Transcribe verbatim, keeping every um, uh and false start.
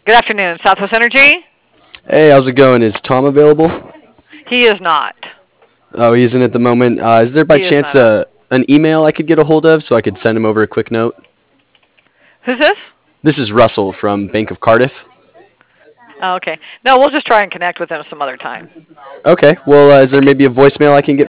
Good afternoon, Southwest Energy. Hey, how's it going? Is Tom available? He is not. Oh, he isn't at the moment. Uh, is there by He is chance not up. uh, an email I could get a hold of so I could send him over a quick note? Who's this? This is Russell from Bank of Cardiff. Oh, okay. No, we'll just try and connect with him some other time. Okay, well, uh, is there maybe a voicemail I can get